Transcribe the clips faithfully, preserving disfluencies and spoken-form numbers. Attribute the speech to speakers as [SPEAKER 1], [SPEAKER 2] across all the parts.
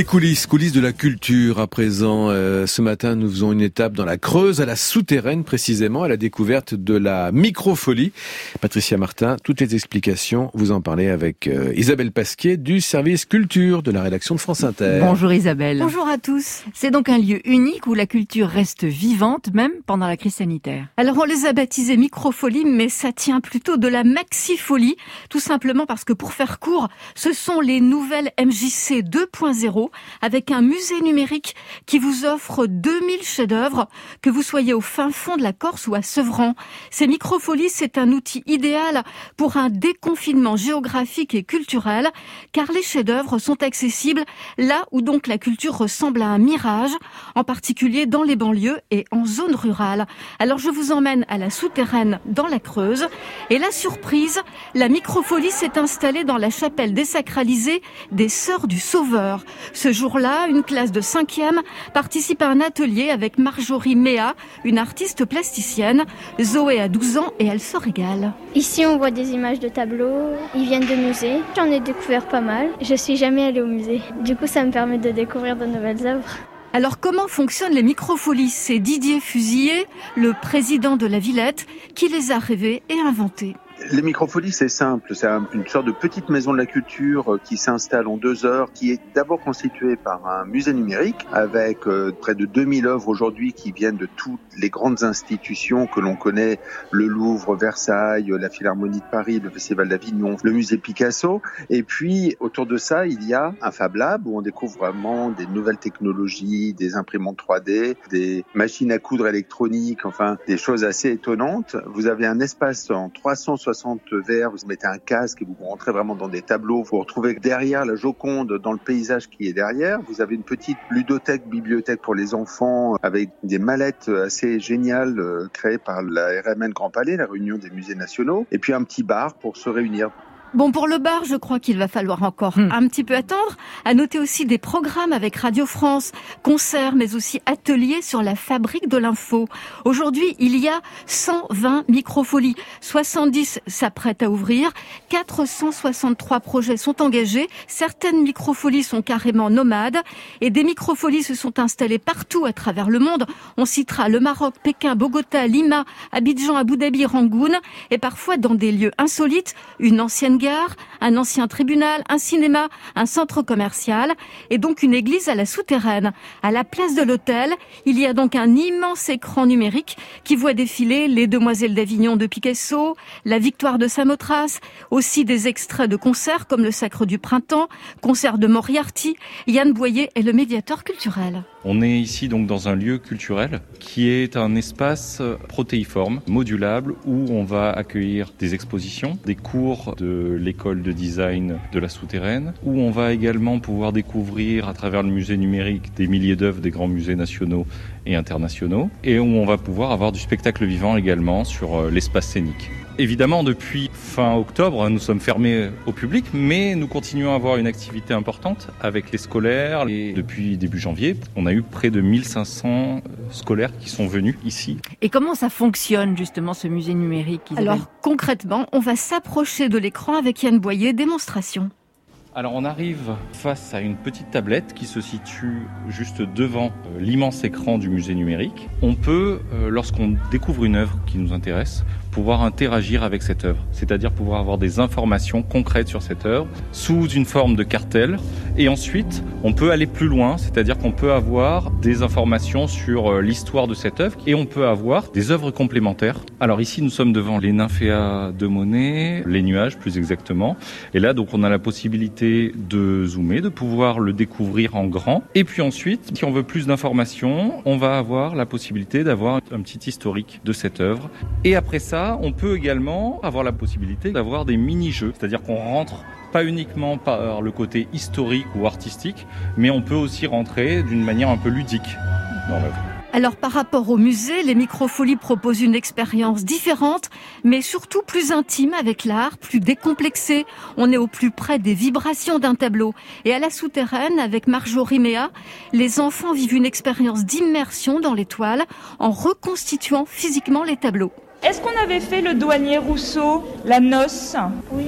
[SPEAKER 1] Les coulisses, coulisses de la culture à présent. Euh, ce matin, nous faisons une étape dans la Creuse, à la Souterraine précisément, à la découverte de la microfolie. Patricia Martin, toutes les explications, vous en parlez avec euh, Isabelle Pasquier du service culture de la rédaction de France Inter.
[SPEAKER 2] Bonjour Isabelle.
[SPEAKER 3] Bonjour à tous.
[SPEAKER 2] C'est donc un lieu unique où la culture reste vivante, même pendant la crise sanitaire.
[SPEAKER 3] Alors on les a baptisés microfolie, mais ça tient plutôt de la maxifolie, tout simplement parce que pour faire court, ce sont les nouvelles M J C deux point zéro, avec un musée numérique qui vous offre deux mille chefs-d'œuvre, que vous soyez au fin fond de la Corse ou à Sevran. Ces microfolies, c'est un outil idéal pour un déconfinement géographique et culturel, car les chefs-d'œuvre sont accessibles là où donc la culture ressemble à un mirage, en particulier dans les banlieues et en zone rurale. Alors je vous emmène à la Souterraine dans la Creuse, et la surprise, la microfolie s'est installée dans la chapelle désacralisée des Sœurs du Sauveur. Ce jour-là, une classe de cinquième participe à un atelier avec Marjorie Méa, une artiste plasticienne. Zoé a douze ans et elle se régale.
[SPEAKER 4] Ici, on voit des images de tableaux. Ils viennent de musées. J'en ai découvert pas mal. Je suis jamais allée au musée. Du coup, ça me permet de découvrir de nouvelles œuvres.
[SPEAKER 3] Alors comment fonctionnent les microfolies ? C'est Didier Fusillé, le président de la Villette, qui les a rêvées et inventées.
[SPEAKER 5] Les microfolies, c'est simple. C'est une sorte de petite maison de la culture qui s'installe en deux heures, qui est d'abord constituée par un musée numérique avec euh, près de deux mille œuvres aujourd'hui qui viennent de toutes les grandes institutions que l'on connaît, le Louvre, Versailles, la Philharmonie de Paris, le Festival d'Avignon, le musée Picasso. Et puis, autour de ça, il y a un Fab Lab où on découvre vraiment des nouvelles technologies, des imprimantes trois D, des machines à coudre électroniques, enfin, des choses assez étonnantes. Vous avez un espace en trois cent soixante verres, vous mettez un casque et vous rentrez vraiment dans des tableaux. Vous retrouvez derrière la Joconde, dans le paysage qui est derrière. Vous avez une petite ludothèque, bibliothèque pour les enfants avec des mallettes assez géniales euh, créées par la R M N Grand Palais, la Réunion des musées nationaux. Et puis un petit bar pour se réunir.
[SPEAKER 3] Bon, pour le bar, je crois qu'il va falloir encore mmh. un petit peu attendre. À noter aussi des programmes avec Radio France, concerts, mais aussi ateliers sur la fabrique de l'info. Aujourd'hui, il y a cent vingt microfolies. soixante-dix s'apprêtent à ouvrir. quatre cent soixante-trois projets sont engagés. Certaines microfolies sont carrément nomades. Et des microfolies se sont installées partout à travers le monde. On citera le Maroc, Pékin, Bogota, Lima, Abidjan, Abu Dhabi, Rangoon. Et parfois dans des lieux insolites, une ancienne gare, un ancien tribunal, un cinéma, un centre commercial et donc une église à la Souterraine. À la place de l'hôtel, il y a donc un immense écran numérique qui voit défiler les Demoiselles d'Avignon de Picasso, la Victoire de Samothrace, aussi des extraits de concerts comme le Sacre du Printemps, concert de Moriarty, Yann Boyer est le médiateur culturel.
[SPEAKER 6] On est ici donc dans un lieu culturel qui est un espace protéiforme, modulable, où on va accueillir des expositions, des cours de l'école de design de la Souterraine, où on va également pouvoir découvrir à travers le musée numérique des milliers d'œuvres des grands musées nationaux et internationaux, et où on va pouvoir avoir du spectacle vivant également sur l'espace scénique. Évidemment, depuis fin octobre, nous sommes fermés au public, mais nous continuons à avoir une activité importante avec les scolaires. Et depuis début janvier, on a eu près de mille cinq cents scolaires qui sont venus ici.
[SPEAKER 2] Et comment ça fonctionne justement ce musée numérique, Isabelle ?
[SPEAKER 3] Alors concrètement, on va s'approcher de l'écran avec Yann Boyer, démonstration.
[SPEAKER 6] Alors on arrive face à une petite tablette qui se situe juste devant euh, l'immense écran du musée numérique. On peut, euh, lorsqu'on découvre une œuvre qui nous intéresse, pouvoir interagir avec cette œuvre, c'est-à-dire pouvoir avoir des informations concrètes sur cette œuvre sous une forme de cartel. Et ensuite, on peut aller plus loin, c'est-à-dire qu'on peut avoir des informations sur l'histoire de cette œuvre et on peut avoir des œuvres complémentaires. Alors ici, nous sommes devant les nymphéas de Monet, les nuages plus exactement. Et là, donc, on a la possibilité de zoomer, de pouvoir le découvrir en grand. Et puis ensuite, si on veut plus d'informations, on va avoir la possibilité d'avoir un petit historique de cette œuvre. Et après ça, on peut également avoir la possibilité d'avoir des mini-jeux, c'est-à-dire qu'on rentre pas uniquement par le côté historique ou artistique, mais on peut aussi rentrer d'une manière un peu ludique dans l'œuvre.
[SPEAKER 3] Alors par rapport au musée, les microfolies proposent une expérience différente, mais surtout plus intime avec l'art, plus décomplexée. On est au plus près des vibrations d'un tableau. Et à la Souterraine, avec Marjorie Méa, les enfants vivent une expérience d'immersion dans les toiles en reconstituant physiquement les tableaux.
[SPEAKER 7] Est-ce qu'on avait fait le douanier Rousseau, la noce ?
[SPEAKER 4] Oui.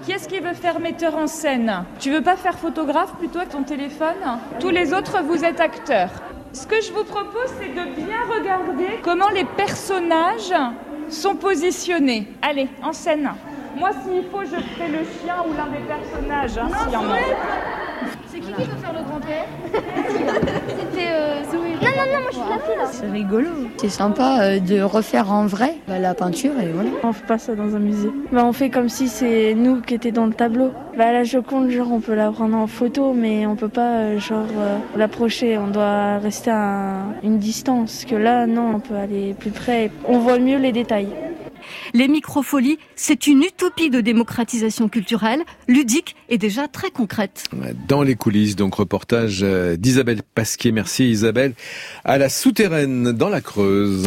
[SPEAKER 7] Qui est-ce qui veut faire metteur en scène? Tu veux pas faire photographe plutôt avec ton téléphone? Tous les autres, vous êtes acteurs. Ce que je vous propose, c'est de bien regarder comment les personnages sont positionnés. Allez, en scène. Moi, s'il faut, je ferai le chien ou l'un des personnages, hein, s'il y en a.
[SPEAKER 4] C'est qui qui veut faire le grand-père? C'était euh, Zoé. Non, non, non, moi je suis la fille là.
[SPEAKER 8] C'est rigolo. C'est sympa euh, de refaire en vrai bah, la peinture et voilà.
[SPEAKER 9] On fait pas ça dans un musée. Bah, on fait comme si c'est nous qui étions dans le tableau. Bah, la Joconde, genre, on peut la prendre en photo, mais on peut pas euh, genre euh, l'approcher. On doit rester à une distance. Que là, non, on peut aller plus près. On voit mieux les détails.
[SPEAKER 3] Les microfolies, c'est une utopie de démocratisation culturelle, ludique et déjà très concrète.
[SPEAKER 1] Dans les coulisses, donc reportage d'Isabelle Pasquier. Merci Isabelle. À la Souterraine, dans la Creuse.